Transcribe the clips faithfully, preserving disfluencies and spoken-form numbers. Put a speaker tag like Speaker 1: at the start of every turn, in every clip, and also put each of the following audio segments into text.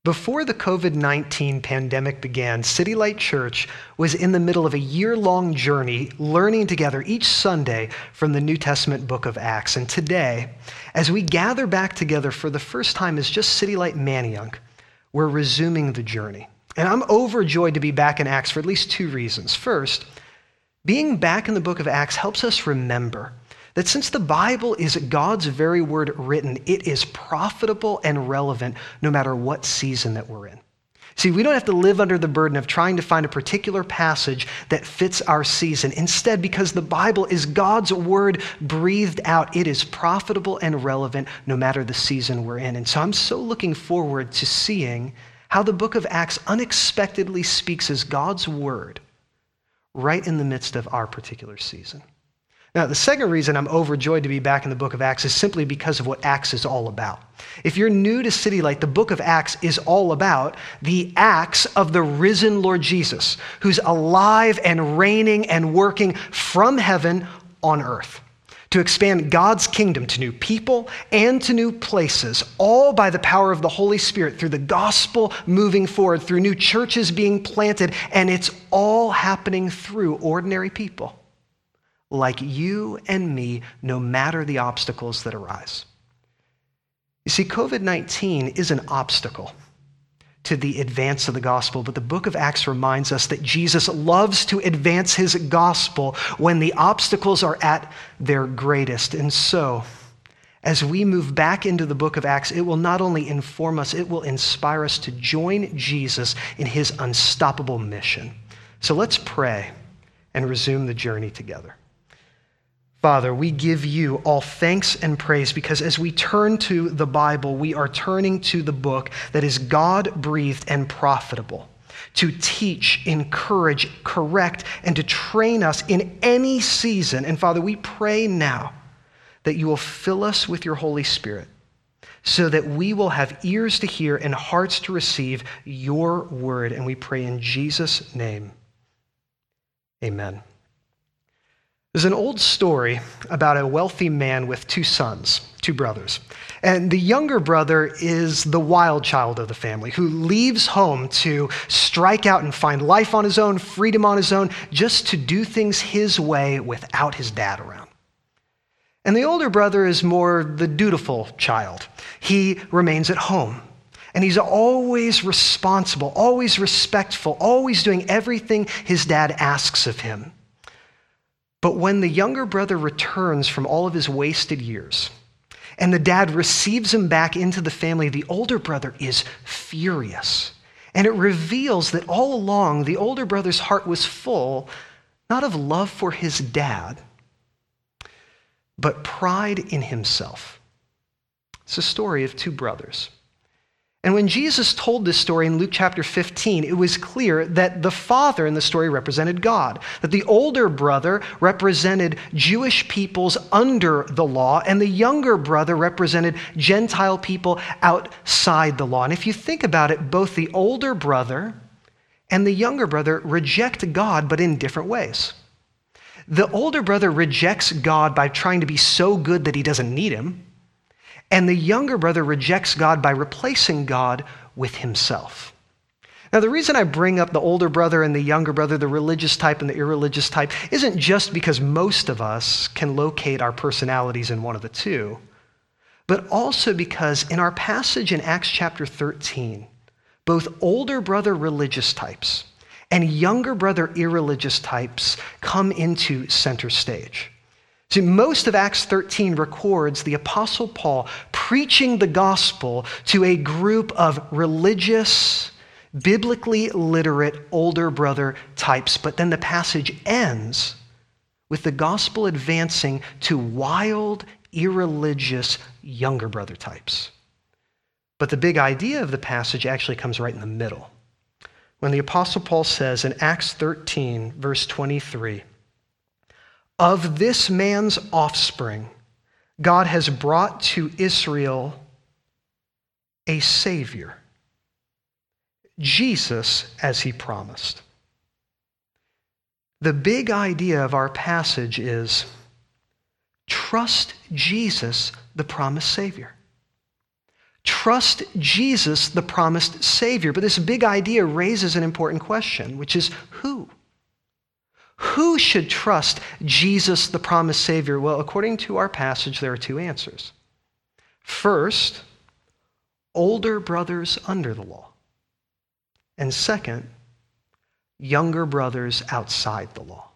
Speaker 1: Before the covid nineteen pandemic began, City Light Church was in the middle of a year-long journey learning together each Sunday from the New Testament book of Acts. And today, as we gather back together for the first time as just City Light Manayunk, we're resuming the journey. And I'm overjoyed to be back in Acts for at least two reasons. First, being back in the book of Acts helps us remember that since the Bible is God's very word written, it is profitable and relevant no matter what season that we're in. See, we don't have to live under the burden of trying to find a particular passage that fits our season. Instead, because the Bible is God's word breathed out, it is profitable and relevant no matter the season we're in. And so I'm so looking forward to seeing how the book of Acts unexpectedly speaks as God's word right in the midst of our particular season. Now, the second reason I'm overjoyed to be back in the book of Acts is simply because of what Acts is all about. If you're new to City Light, the book of Acts is all about the acts of the risen Lord Jesus, who's alive and reigning and working from heaven on earth to expand God's kingdom to new people and to new places, all by the power of the Holy Spirit through the gospel moving forward, through new churches being planted, and it's all happening through ordinary people like you and me, no matter the obstacles that arise. You see, covid nineteen is an obstacle to the advance of the gospel, but the book of Acts reminds us that Jesus loves to advance his gospel when the obstacles are at their greatest. And so, as we move back into the book of Acts, it will not only inform us, it will inspire us to join Jesus in his unstoppable mission. So let's pray and resume the journey together. Father, we give you all thanks and praise because as we turn to the Bible, we are turning to the book that is God-breathed and profitable to teach, encourage, correct, and to train us in any season. And Father, we pray now that you will fill us with your Holy Spirit so that we will have ears to hear and hearts to receive your word. And we pray in Jesus' name, amen. There's an old story about a wealthy man with two sons, two brothers. And the younger brother is the wild child of the family who leaves home to strike out and find life on his own, freedom on his own, just to do things his way without his dad around. And the older brother is more the dutiful child. He remains at home. And he's always responsible, always respectful, always doing everything his dad asks of him. But when the younger brother returns from all of his wasted years and the dad receives him back into the family, the older brother is furious. And it reveals that all along, the older brother's heart was full, not of love for his dad, but pride in himself. It's a story of two brothers. And when Jesus told this story in Luke chapter fifteen, it was clear that the father in the story represented God, that the older brother represented Jewish peoples under the law, and the younger brother represented Gentile people outside the law. And if you think about it, both the older brother and the younger brother reject God, but in different ways. The older brother rejects God by trying to be so good that he doesn't need him. And the younger brother rejects God by replacing God with himself. Now, the reason I bring up the older brother and the younger brother, the religious type and the irreligious type, isn't just because most of us can locate our personalities in one of the two, but also because in our passage in Acts chapter thirteen, both older brother religious types and younger brother irreligious types come into center stage. See, most of Acts thirteen records the Apostle Paul preaching the gospel to a group of religious, biblically literate older brother types. But then the passage ends with the gospel advancing to wild, irreligious younger brother types. But the big idea of the passage actually comes right in the middle. When the Apostle Paul says in Acts thirteen, verse twenty-three, "Of this man's offspring, God has brought to Israel a Savior, Jesus, as he promised." The big idea of our passage is trust Jesus, the promised Savior. trust Jesus, the promised Savior. But this big idea raises an important question, which is who? Who should trust Jesus, the promised Savior? Well, according to our passage, there are two answers. First, older brothers under the law. And second, younger brothers outside the law.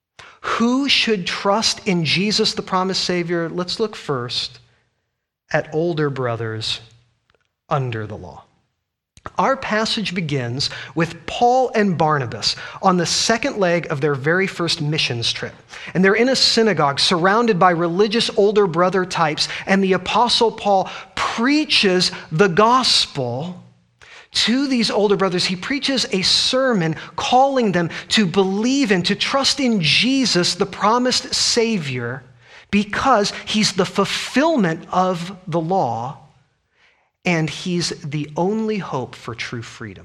Speaker 1: Who should trust in Jesus, the promised Savior? Let's look first at older brothers under the law. Our passage begins with Paul and Barnabas on the second leg of their very first missions trip. And they're in a synagogue surrounded by religious older brother types, and the Apostle Paul preaches the gospel to these older brothers. He preaches a sermon calling them to believe in, to trust in Jesus, the promised Savior, because he's the fulfillment of the law and he's the only hope for true freedom.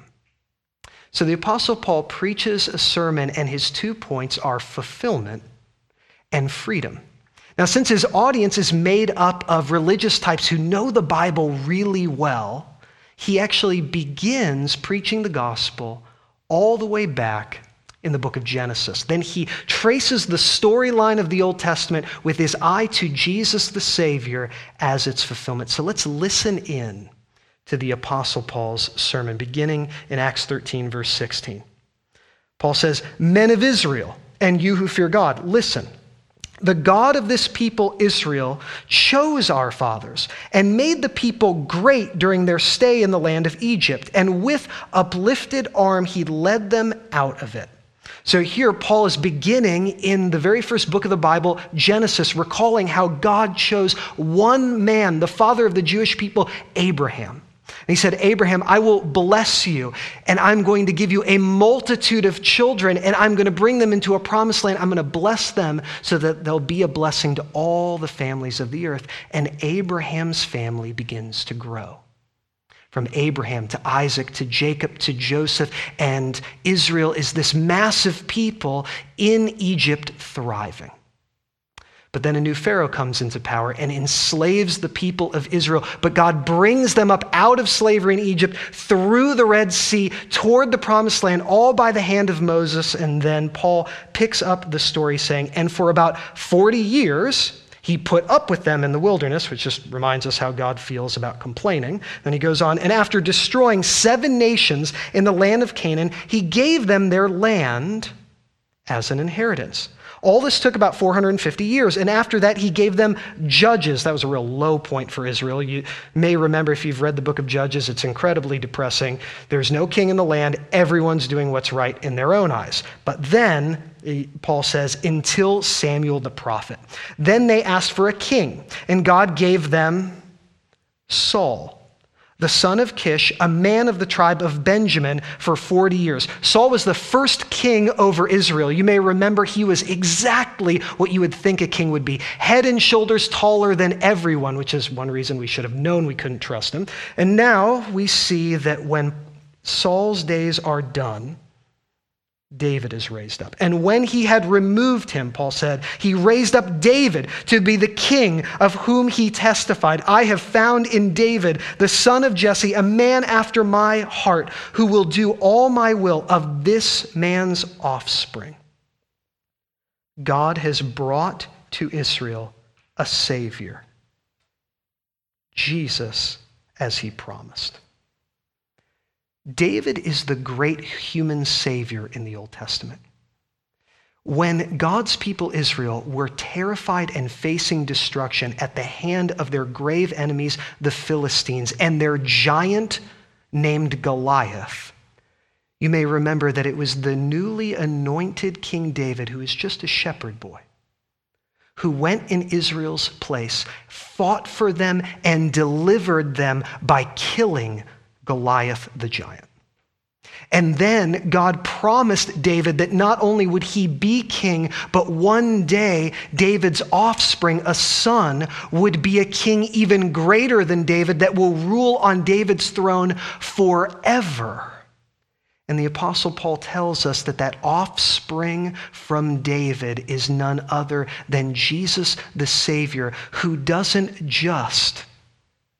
Speaker 1: So the Apostle Paul preaches a sermon, and his two points are fulfillment and freedom. Now, since his audience is made up of religious types who know the Bible really well, he actually begins preaching the gospel all the way back in the book of Genesis. Then he traces the storyline of the Old Testament with his eye to Jesus the Savior as its fulfillment. So let's listen in to the Apostle Paul's sermon, beginning in Acts thirteen, verse sixteen. Paul says, "Men of Israel, and you who fear God, listen. The God of this people, Israel, chose our fathers and made the people great during their stay in the land of Egypt. And with uplifted arm, he led them out of it." So here, Paul is beginning in the very first book of the Bible, Genesis, recalling how God chose one man, the father of the Jewish people, Abraham. And he said, "Abraham, I will bless you, and I'm going to give you a multitude of children, and I'm going to bring them into a promised land. I'm going to bless them so that they'll be a blessing to all the families of the earth." And Abraham's family begins to grow. From Abraham to Isaac to Jacob to Joseph, and Israel is this massive people in Egypt thriving. But then a new Pharaoh comes into power and enslaves the people of Israel. But God brings them up out of slavery in Egypt through the Red Sea toward the promised land, all by the hand of Moses. And then Paul picks up the story saying, "And for about forty years, he put up with them in the wilderness," which just reminds us how God feels about complaining. Then he goes on, "And after destroying seven nations in the land of Canaan, he gave them their land as an inheritance." All this took about four hundred fifty years, and after that he gave them judges. That was a real low point for Israel. You may remember, if you've read the book of Judges, it's incredibly depressing. There's no king in the land. Everyone's doing what's right in their own eyes. But then, Paul says, until Samuel the prophet. Then they asked for a king, and God gave them Saul, the son of Kish, a man of the tribe of Benjamin, for forty years. Saul was the first king over Israel. You may remember he was exactly what you would think a king would be. Head and shoulders taller than everyone, which is one reason we should have known we couldn't trust him. And now we see that when Saul's days are done, David is raised up. And when he had removed him, Paul said, he raised up David to be the king of whom he testified, "I have found in David, the son of Jesse, a man after my heart, who will do all my will of this man's offspring." God has brought to Israel a Savior, Jesus, as he promised. David is the great human Savior in the Old Testament. When God's people Israel were terrified and facing destruction at the hand of their grave enemies, the Philistines, and their giant named Goliath, you may remember that it was the newly anointed King David, who was just a shepherd boy, who went in Israel's place, fought for them, and delivered them by killing Goliath the giant. And then God promised David that not only would he be king, but one day David's offspring, a son, would be a king even greater than David that will rule on David's throne forever. And the Apostle Paul tells us that that offspring from David is none other than Jesus the Savior, who doesn't just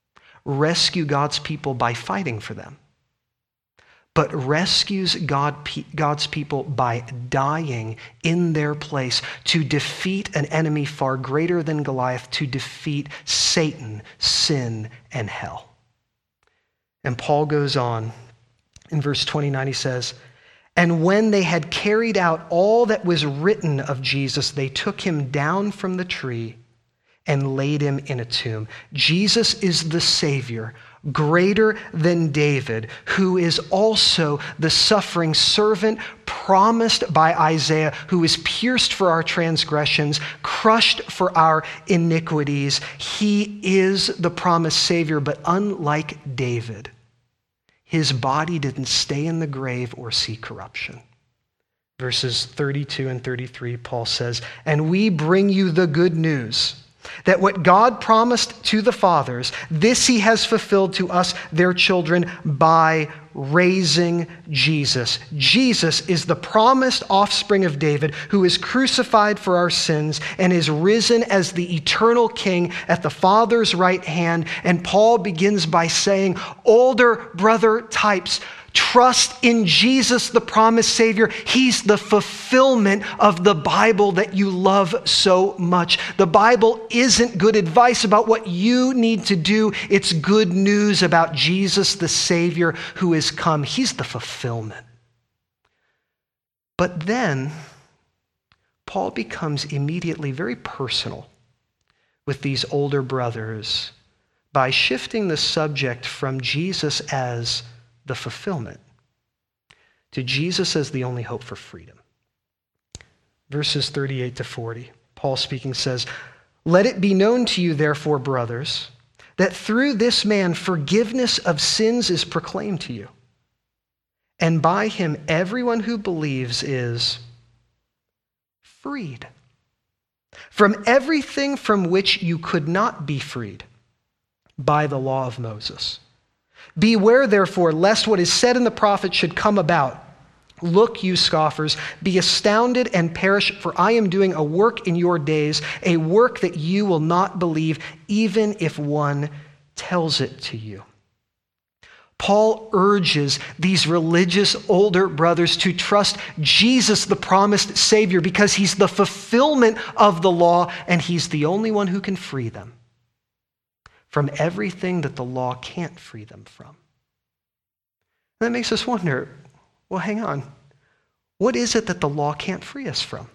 Speaker 1: rescue God's people by fighting for them, but rescues God, God's people by dying in their place to defeat an enemy far greater than Goliath, to defeat Satan, sin, and hell. And Paul goes on in verse twenty-nine, he says, "And when they had carried out all that was written of Jesus, they took him down from the tree and laid him in a tomb." Jesus is the Savior, greater than David, who is also the suffering servant promised by Isaiah, who is pierced for our transgressions, crushed for our iniquities. He is the promised Savior, but unlike David, his body didn't stay in the grave or see corruption. Verses thirty-two and thirty-three, Paul says, "And we bring you the good news, that what God promised to the fathers, this he has fulfilled to us, their children, by raising Jesus." Jesus is the promised offspring of David, who is crucified for our sins and is risen as the eternal King at the Father's right hand. And Paul begins by saying, older brother types, trust in Jesus, the promised Savior. He's the fulfillment of the Bible that you love so much. The Bible isn't good advice about what you need to do. It's good news about Jesus, the Savior who has come. He's the fulfillment. But then Paul becomes immediately very personal with these older brothers by shifting the subject from Jesus as the fulfillment to Jesus as the only hope for freedom. Verses thirty-eight to forty, Paul speaking says, "Let it be known to you, therefore, brothers, that through this man forgiveness of sins is proclaimed to you. And by him everyone who believes is freed from everything from which you could not be freed by the law of Moses. Beware, therefore, lest what is said in the prophets should come about. Look, you scoffers, be astounded and perish, for I am doing a work in your days, a work that you will not believe, even if one tells it to you." Paul urges these religious older brothers to trust Jesus, the promised Savior, because he's the fulfillment of the law, and he's the only one who can free them from everything that the law can't free them from. That makes us wonder, well, hang on. What is it that the law can't free us from?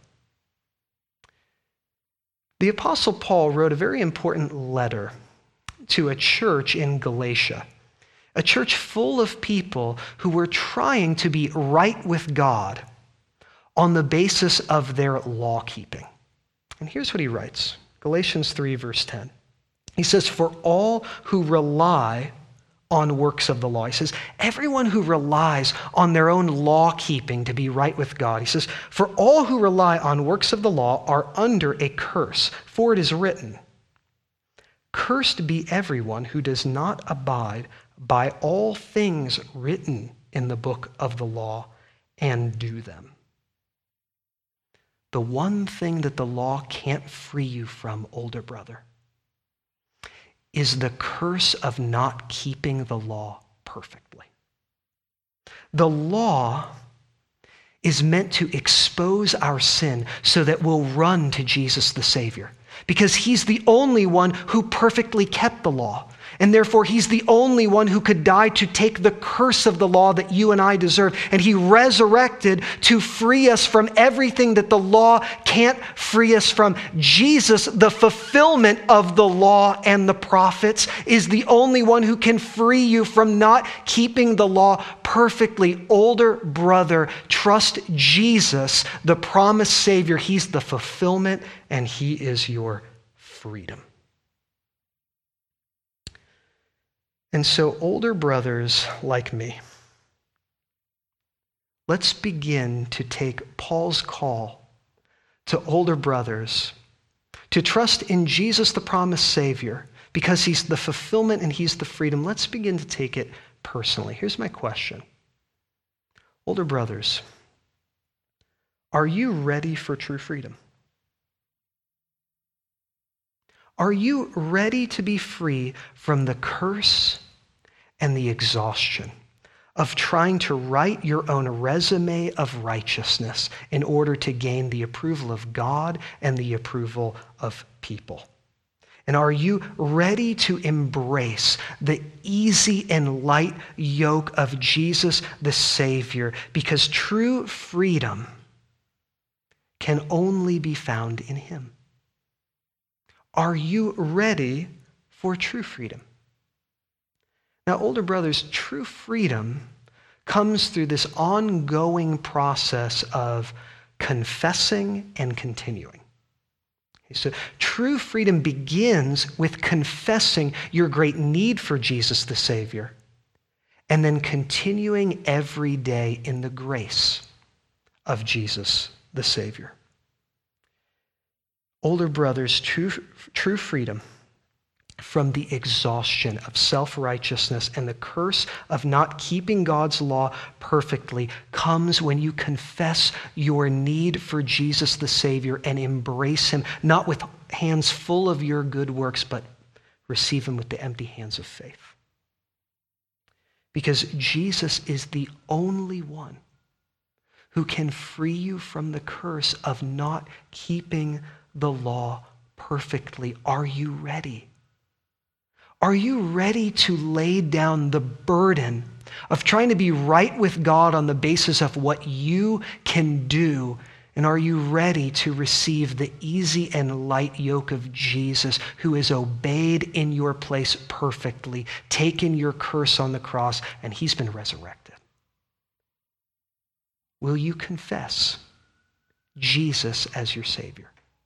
Speaker 1: The Apostle Paul wrote a very important letter to a church in Galatia, a church full of people who were trying to be right with God on the basis of their law keeping. And here's what he writes, Galatians three, verse ten. He says, "For all who rely on works of the law," he says, everyone who relies on their own law keeping to be right with God, he says, "For all who rely on works of the law are under a curse, for it is written, 'Cursed be everyone who does not abide by all things written in the book of the law and do them.'" The one thing that the law can't free you from, older brother, is the curse of not keeping the law perfectly. The law is meant to expose our sin so that we'll run to Jesus the Savior, because he's the only one who perfectly kept the law. And therefore, he's the only one who could die to take the curse of the law that you and I deserve. And he resurrected to free us from everything that the law can't free us from. Jesus, the fulfillment of the law and the prophets, is the only one who can free you from not keeping the law perfectly. Older brother, trust Jesus, the promised Savior. He's the fulfillment, and he is your freedom. And so, older brothers like me, let's begin to take Paul's call to older brothers to trust in Jesus, the promised Savior, because he's the fulfillment and he's the freedom. Let's begin to take it personally. Here's my question. Older brothers, are you ready for true freedom? Are you ready to be free from the curse and the exhaustion of trying to write your own resume of righteousness in order to gain the approval of God and the approval of people? And are you ready to embrace the easy and light yoke of Jesus the Savior? Because true freedom can only be found in him. Are you ready for true freedom? Now, older brothers, true freedom comes through this ongoing process of confessing and continuing. Okay, so true freedom begins with confessing your great need for Jesus the Savior, and then continuing every day in the grace of Jesus the Savior. Older brothers, true, true freedom from the exhaustion of self-righteousness and the curse of not keeping God's law perfectly comes when you confess your need for Jesus the Savior and embrace him, not with hands full of your good works, but receive him with the empty hands of faith. Because Jesus is the only one who can free you from the curse of not keeping the law perfectly. Are you ready? Are you ready to lay down the burden of trying to be right with God on the basis of what you can do? And are you ready to receive the easy and light yoke of Jesus, who is obeyed in your place perfectly, taken your curse on the cross, and he's been resurrected? Will you confess Jesus as your Savior?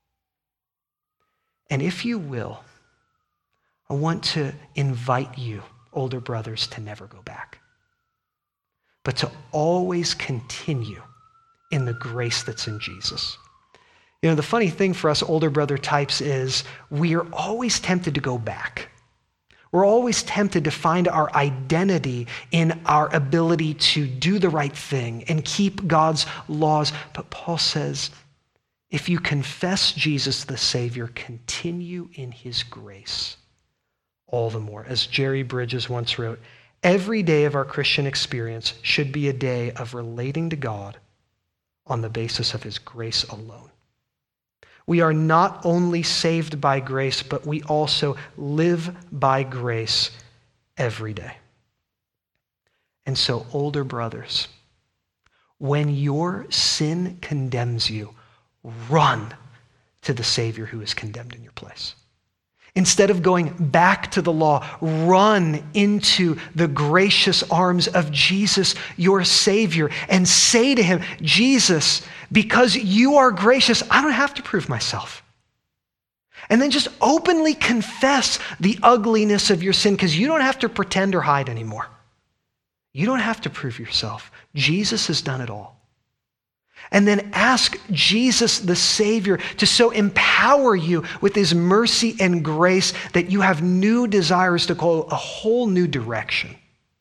Speaker 1: And if you will, I want to invite you, older brothers, to never go back, but to always continue in the grace that's in Jesus. You know, the funny thing for us older brother types is we are always tempted to go back. We're always tempted to find our identity in our ability to do the right thing and keep God's laws. But Paul says, if you confess Jesus the Savior, continue in his grace all the more. As Jerry Bridges once wrote, every day of our Christian experience should be a day of relating to God on the basis of his grace alone. We are not only saved by grace, but we also live by grace every day. And so, older brothers, when your sin condemns you, run to the Savior who is condemned in your place. Instead of going back to the law, run into the gracious arms of Jesus, your Savior, and say to him, Jesus, because you are gracious, I don't have to prove myself. And then just openly confess the ugliness of your sin, because you don't have to pretend or hide anymore. You don't have to prove yourself. Jesus has done it all. And then ask Jesus, the Savior, to so empower you with his mercy and grace that you have new desires to go a whole new direction.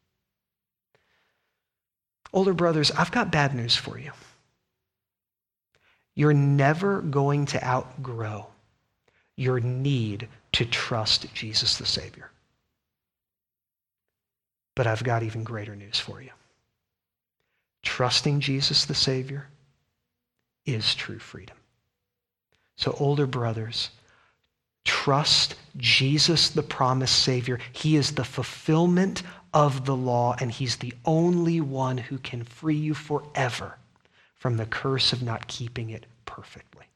Speaker 1: Older brothers, I've got bad news for you. You're never going to outgrow your need to trust Jesus, the Savior. But I've got even greater news for you. Trusting Jesus, the Savior, is true freedom. So older brothers, trust Jesus, the promised Savior. He is the fulfillment of the law, and he's the only one who can free you forever from the curse of not keeping it perfectly.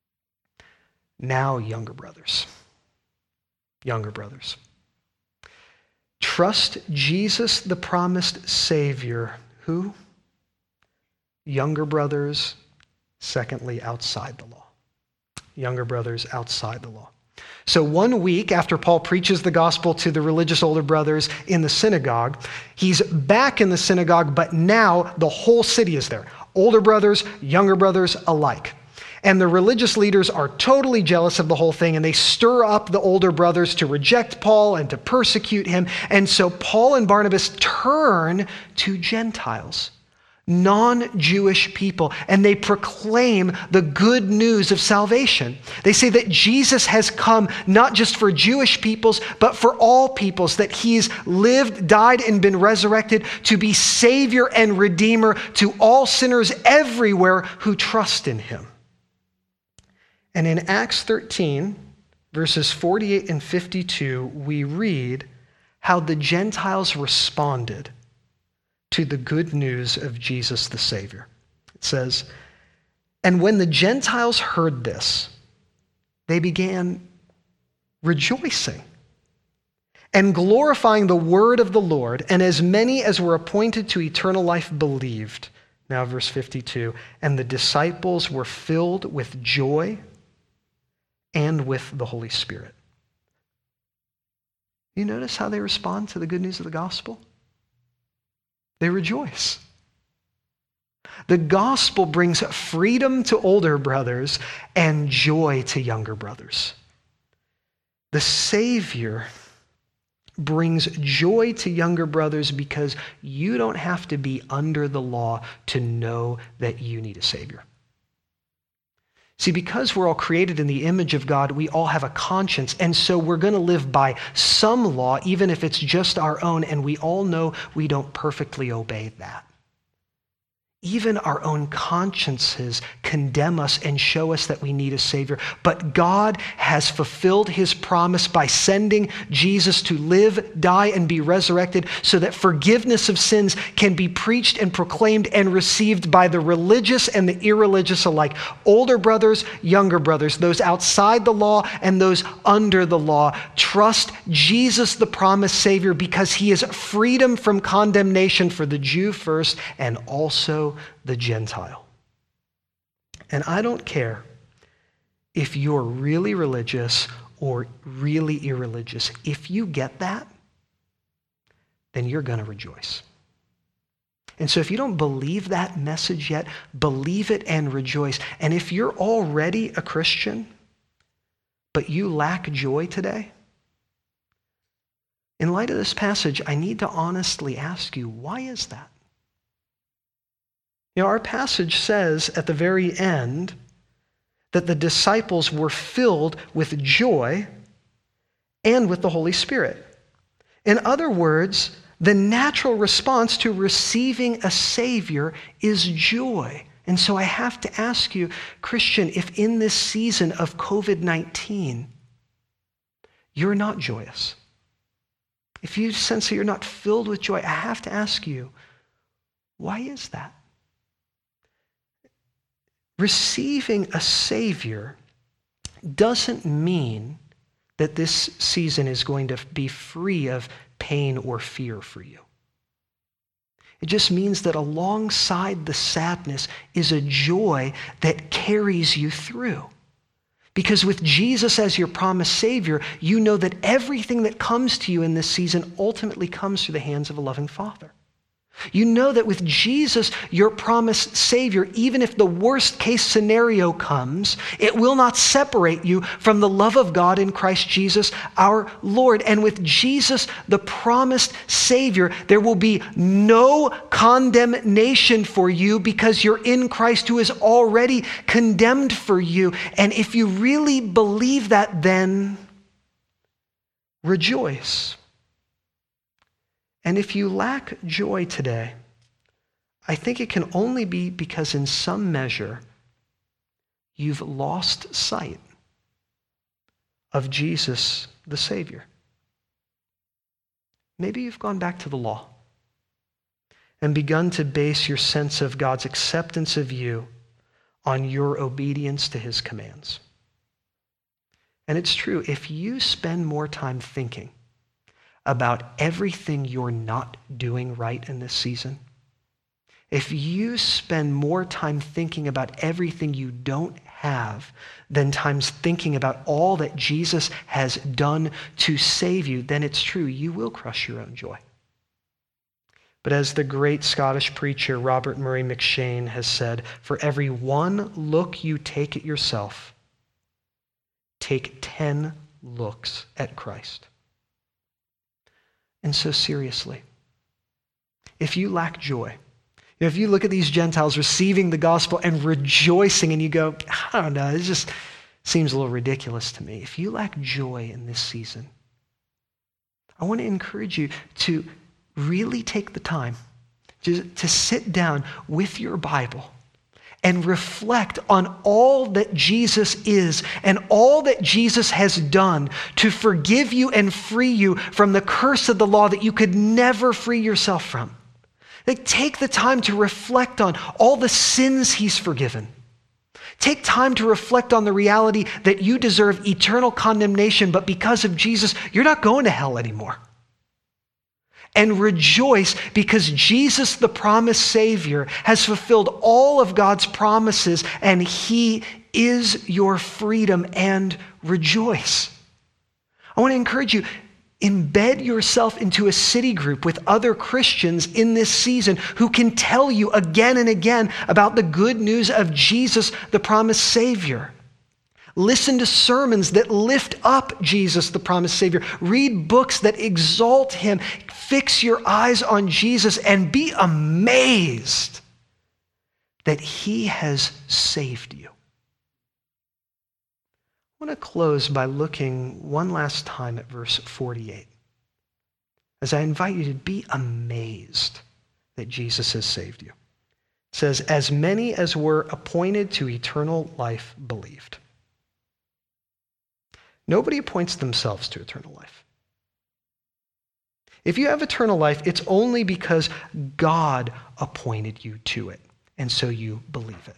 Speaker 1: Now, younger brothers, younger brothers, trust Jesus, the promised Savior. Who? Younger brothers, secondly, outside the law. Younger brothers outside the law. So one week after Paul preaches the gospel to the religious older brothers in the synagogue, he's back in the synagogue, but now the whole city is there. Older brothers, younger brothers alike. And the religious leaders are totally jealous of the whole thing, and they stir up the older brothers to reject Paul and to persecute him. And so Paul and Barnabas turn to Gentiles. non-Jewish people, and they proclaim the good news of salvation. They say that Jesus has come not just for Jewish peoples, but for all peoples, that he's lived, died, and been resurrected to be Savior and Redeemer to all sinners everywhere who trust in him. And in Acts thirteen, verses forty-eight and fifty-two, we read how the Gentiles responded to the good news of Jesus the Savior. It says, "And when the Gentiles heard this, they began rejoicing and glorifying the word of the Lord, and as many as were appointed to eternal life believed." Now verse fifty-two, "And the disciples were filled with joy and with the Holy Spirit." You notice how they respond to the good news of the gospel? They rejoice. The gospel brings freedom to older brothers and joy to younger brothers. The Savior brings joy to younger brothers because you don't have to be under the law to know that you need a Savior. See, because we're all created in the image of God, we all have a conscience, and so we're going to live by some law, even if it's just our own, and we all know we don't perfectly obey that. Even our own consciences condemn us and show us that we need a Savior. But God has fulfilled his promise by sending Jesus to live, die, and be resurrected so that forgiveness of sins can be preached and proclaimed and received by the religious and the irreligious alike. Older brothers, younger brothers, those outside the law and those under the law. Trust Jesus, the promised Savior, because he is freedom from condemnation for the Jew first and also the Gentile. And I don't care if you're really religious or really irreligious. If you get that, then you're going to rejoice. And so if you don't believe that message yet, believe it and rejoice. And if you're already a Christian, but you lack joy today, in light of this passage, I need to honestly ask you, why is that? You know, our passage says at the very end that the disciples were filled with joy and with the Holy Spirit. In other words, the natural response to receiving a Savior is joy. And so I have to ask you, Christian, if in this season of covid nineteen, you're not joyous, if you sense that you're not filled with joy, I have to ask you, why is that? Receiving a Savior doesn't mean that this season is going to be free of pain or fear for you. It just means that alongside the sadness is a joy that carries you through. Because with Jesus as your promised Savior, you know that everything that comes to you in this season ultimately comes through the hands of a loving Father. You know that with Jesus, your promised Savior, even if the worst case scenario comes, it will not separate you from the love of God in Christ Jesus, our Lord. And with Jesus, the promised Savior, there will be no condemnation for you because you're in Christ who is already condemned for you. And if you really believe that, then rejoice. And if you lack joy today, I think it can only be because in some measure you've lost sight of Jesus, the Savior. Maybe you've gone back to the law and begun to base your sense of God's acceptance of you on your obedience to his commands. And it's true, if you spend more time thinking about everything you're not doing right in this season, if you spend more time thinking about everything you don't have than times thinking about all that Jesus has done to save you, then it's true, you will crush your own joy. But as the great Scottish preacher Robert Murray McCheyne has said, for every one look you take at yourself, take ten looks at Christ. And so seriously, if you lack joy, You know, if you look at these Gentiles receiving the gospel and rejoicing and you go, I don't know, it just seems a little ridiculous to me. If you lack joy in this season, I want to encourage you to really take the time to, to sit down with your Bible and reflect on all that Jesus is and all that Jesus has done to forgive you and free you from the curse of the law that you could never free yourself from. Like, take the time to reflect on all the sins he's forgiven. Take time to reflect on the reality that you deserve eternal condemnation, but because of Jesus, you're not going to hell anymore. And rejoice because Jesus, the promised Savior, has fulfilled all of God's promises, and he is your freedom, and rejoice. I want to encourage you, embed yourself into a city group with other Christians in this season who can tell you again and again about the good news of Jesus, the promised Savior. Listen to sermons that lift up Jesus, the promised Savior. Read books that exalt him. Fix your eyes on Jesus and be amazed that he has saved you. I want to close by looking one last time at verse forty-eight, as I invite you to be amazed that Jesus has saved you. It says, as many as were appointed to eternal life believed. Nobody appoints themselves to eternal life. If you have eternal life, it's only because God appointed you to it, and so you believe it.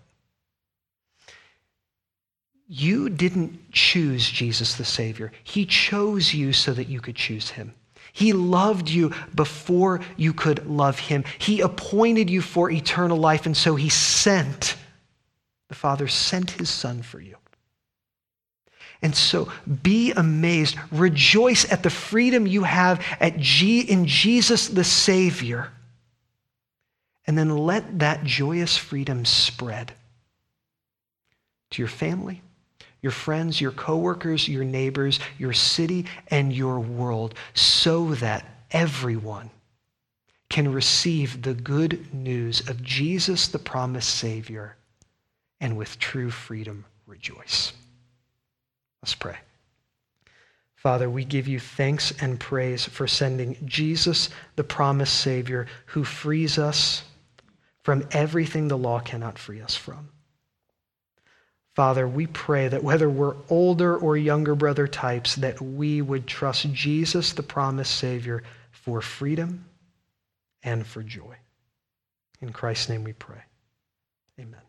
Speaker 1: You didn't choose Jesus the Savior. He chose you so that you could choose him. He loved you before you could love him. He appointed you for eternal life, and so he sent, the Father sent his Son for you. And so be amazed, rejoice at the freedom you have at G- in Jesus the Savior, and then let that joyous freedom spread to your family, your friends, your coworkers, your neighbors, your city, and your world, so that everyone can receive the good news of Jesus, the promised Savior, and with true freedom rejoice. Let's pray. Father, we give you thanks and praise for sending Jesus, the promised Savior, who frees us from everything the law cannot free us from. Father, we pray that whether we're older or younger brother types, that we would trust Jesus, the promised Savior, for freedom and for joy. In Christ's name we pray. Amen.